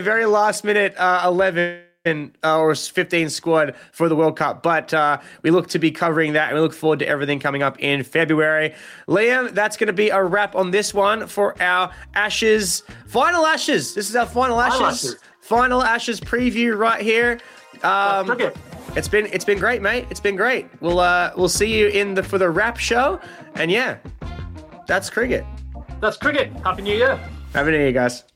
11. Or 15 squad for the World Cup. But we look to be covering that, and we look forward to everything coming up in February. Liam, that's going to be a wrap on this one for our Ashes. Final Ashes. This is our Final Ashes preview right here. It's been great, mate. It's been great. We'll see you for the wrap show. And yeah, that's cricket. That's cricket. Happy New Year. Happy New Year, guys.